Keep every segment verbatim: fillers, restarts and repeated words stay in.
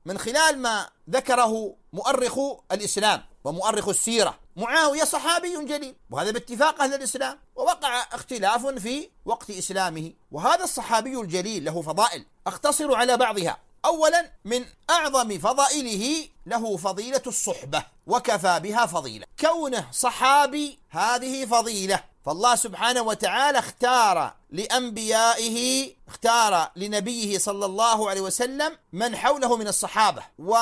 من خلال ما ذكره مؤرخ الإسلام ومؤرخ السيرة. معاوية صحابي جليل، وهذا باتفاق أهل الإسلام، ووقع اختلاف في وقت إسلامه. وهذا الصحابي الجليل له فضائل أختصر على بعضها. أولا، من أعظم فضائله له فضيلة الصحبة، وكفى بها فضيلة. كونه صحابي هذه فضيلة، فالله سبحانه وتعالى اختار لأنبيائه اختار لنبيه صلى الله عليه وسلم من حوله من الصحابة،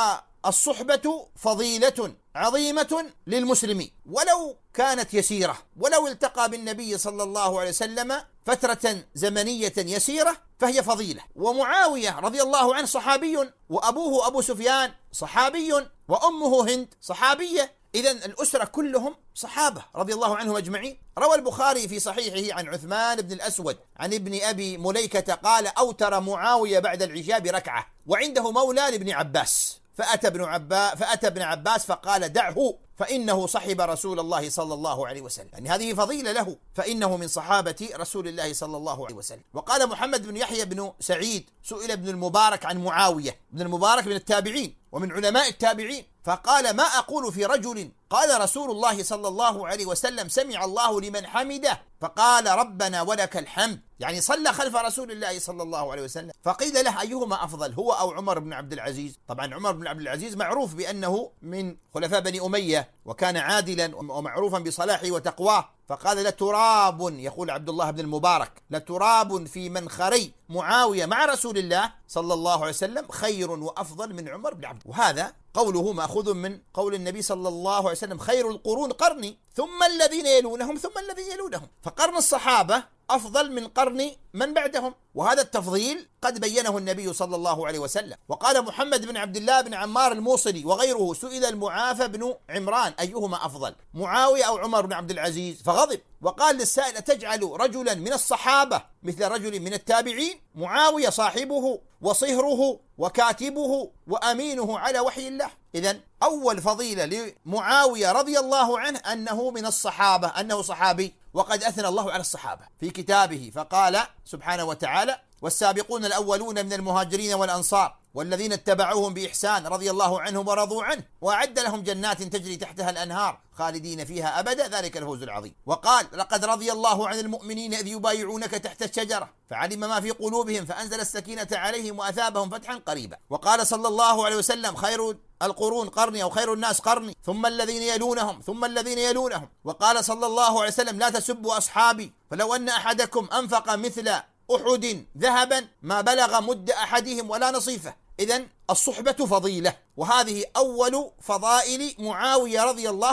والصحبة فضيلة عظيمة للمسلمين ولو كانت يسيرة، ولو التقى بالنبي صلى الله عليه وسلم فترة زمنية يسيرة فهي فضيلة. ومعاوية رضي الله عنه صحابي، وأبوه أبو سفيان صحابي، وأمه هند صحابية، إذن الأسرة كلهم صحابة رضي الله عنهم أجمعين. روى البخاري في صحيحه عن عثمان بن الأسود عن ابن أبي مليكة قال: أوتر معاوية بعد العشاء بركعة، وعنده مولى لابن عباس، فأتى ابن عباس فأتى ابن عباس فقال: دعه فإنه صحب رسول الله صلى الله عليه وسلم، يعني هذه فضيلة له، فإنه من صحابة رسول الله صلى الله عليه وسلم. وقال محمد بن يحيى بن سعيد: سئل ابن المبارك عن معاوية. ابن المبارك من التابعين ومن علماء التابعين، فقال: ما أقول في رجل قال رسول الله صلى الله عليه وسلم: سمع الله لمن حمده، فقال: ربنا ولك الحمد، يعني صلى خلف رسول الله صلى الله عليه وسلم. فقيل له: أيهما أفضل، هو أو عمر بن عبد العزيز؟ طبعا عمر بن عبد العزيز معروف بأنه من خلفاء بني أمية، وكان عادلا ومعروفا بصلاحه وتقواه. فقال: لتراب، يقول عبد الله بن المبارك، لتراب في منخري معاوية مع رسول الله صلى الله عليه وسلم خير وأفضل من عمر بن عبد. وهذا قوله مأخوذ من قول النبي صلى الله عليه وسلم: خير القرون قرني ثم الذين يلونهم ثم الذين يلونهم. فقرن الصحابة أفضل من قرن من بعدهم، وهذا التفضيل قد بينه النبي صلى الله عليه وسلم. وقال محمد بن عبد الله بن عمار الموصلي وغيره: سئل المعافى بن عمران: أيهما أفضل، معاوية أو عمر بن عبد العزيز؟ فغضب وقال للسائل: أتجعل رجلا من الصحابة مثل رجل من التابعين؟ معاوية صاحبه وصهره وكاتبه وأمينه على وحي الله. إذن أول فضيلة لمعاوية رضي الله عنه أنه من الصحابة، أنه صحابي. وقد أثنى الله على الصحابة في كتابه فقال سبحانه وتعالى: والسابقون الأولون من المهاجرين والأنصار والذين اتبعوهم بإحسان رضي الله عنهم ورضوا عنه وأعد لهم جنات تجري تحتها الأنهار خالدين فيها أبدا ذلك الفوز العظيم. وقال: لقد رضي الله عن المؤمنين إذ يبايعونك تحت الشجرة فعلم ما في قلوبهم فأنزل السكينة عليهم وأثابهم فتحا قريبا. وقال صلى الله عليه وسلم: خير القرون قرني، أو خير الناس قرني، ثم الذين يلونهم ثم الذين يلونهم. وقال صلى الله عليه وسلم: لا تسبوا أصحابي، فلو أن أحدكم أنفق مثل أحد ذهبا ما بلغ مد أحدهم ولا نصيفه. إذن الصحبة فضيلة، وهذه أول فضائل معاوية رضي الله